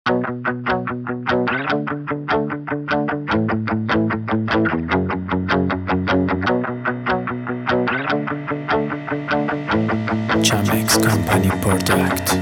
Chamex Company Product.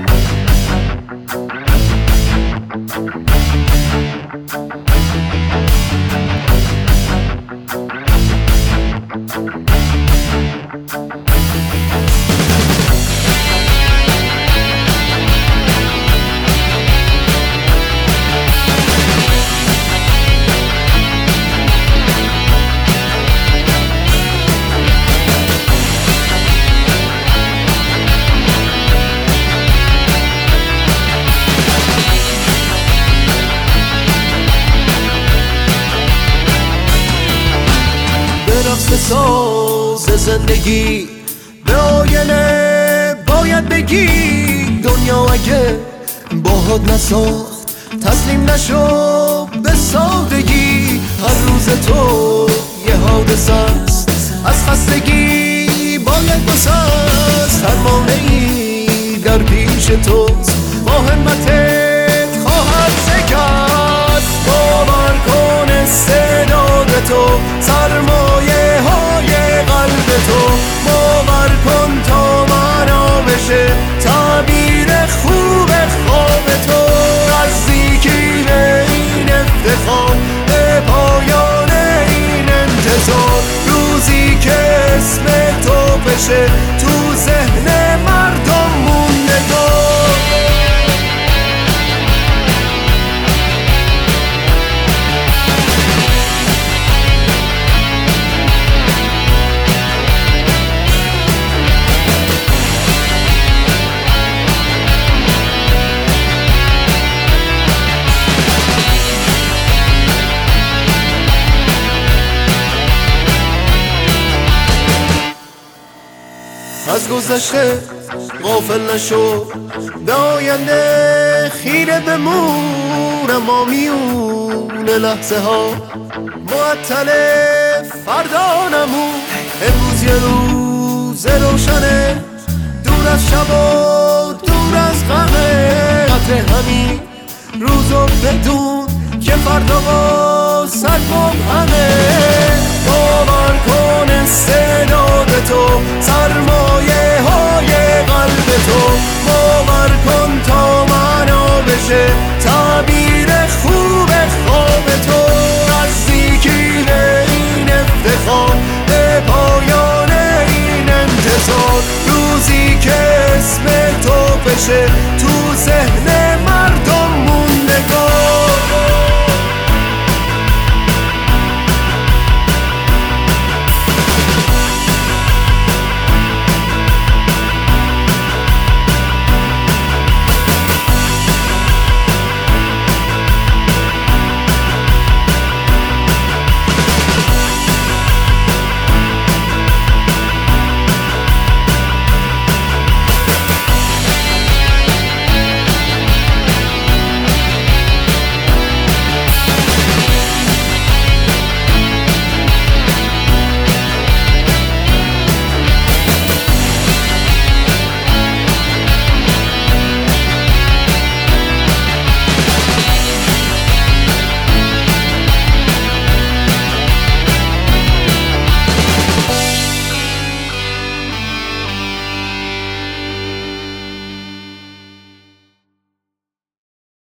رقص ساز زندگی به آینه باید بگی دنیا اگه باهات نساخت تسلیم نشو به سادگی. هر روز تو یه حادثه است، از خستگی باید بسست. هر مانعی در پیش توست، با همتت خواهد شکست. باور کن استعداد تو سرمایه های قلب تو، باور کن تا معنا بشه تعبیر خوب خواب تو. نزدیکی به این افتخار، به پایان این انتظار، روزی که اسم تو بشه تو ذهن مردم موندگار. از گذشته غافل نشو، به آینده خیره بمون. اما میونه لحظه ها معطل فردا نمون. امروز یه روز روشنه، دور از شب و دور از غمه. قدر همین روزو بدون که فردا با سر مبهمه. باور کن استعداد تو سرمایه های قلب تو، باور کن تا معنا بشه تعبیر خوب خواب تو. نزدیکی به این افتخار، به پایان این انتظار، روزی که اسم تو بشه تو